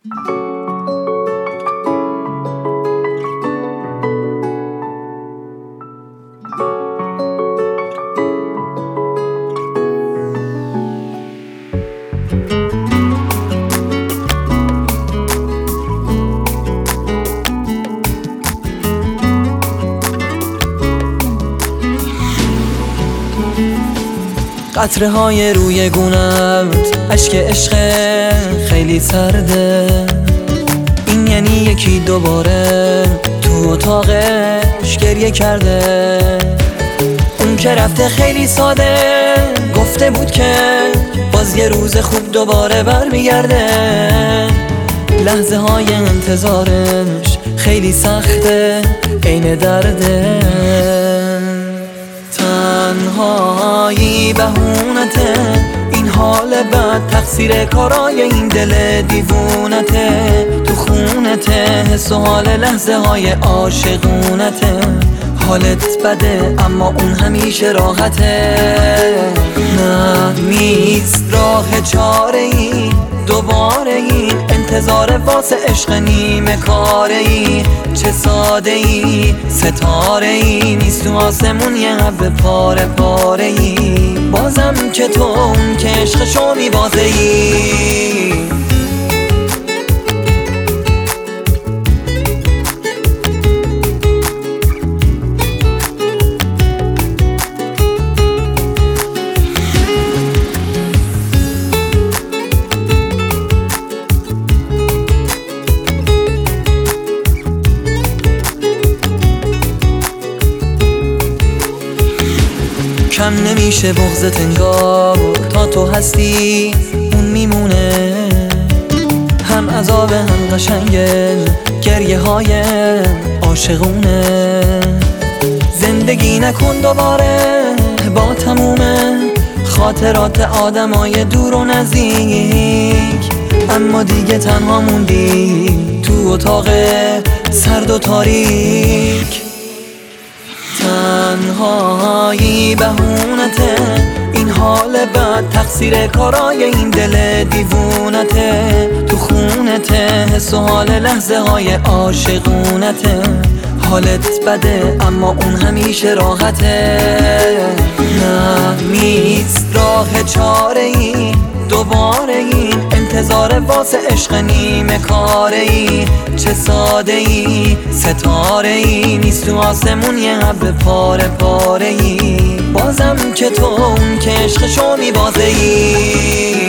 قطره های روی گونت اشک عشق خیلی سرده. این یعنی یکی دوباره تو اتاقش گریه کرده. اون که رفته خیلی ساده گفته بود که باز یه روز خوب دوباره برمیگرده. لحظه های انتظارش خیلی سخته عین درده. تنهایی بهونته، این حال بد تقصیر کارای این دل دیوونته. تو خونته حس و حال لحظه های عاشقونته. حالت بده اما اون همیشه راحته. نه نیست راه چاره ای دوباره این انتظار واسه عشق نیمه کاره ای. چه ساده ای ستاره ای نیست تو آسمون یه حب پاره پاره ای. بازم که تو اون که عشقشو میبازه ای. کم نمیشه بغضت انگار تا تو هستی اون میمونه. هم عذاب هم قشنگه گریه های عاشقونه. زندگی نکن دوباره با تمومه خاطرات آدمای دور و نزدیک. اما دیگه تنها موندی تو اتاق سرد و تاریک. تنهایی بهونته، این حال بد تقصیر کارای این دل دیوونته. تو خونته حس و حال لحظه های عاشقونته. حالت بده اما اون همیشه راحته. نه نیست راه چاره ای دوباره این انتظار واسه عشق نیمه کاره ای. چه ساده ای ستاره ای نیست تو آسمون یه حب پاره پاره ای. بازم که تو اون که عشقشو میبازه ای.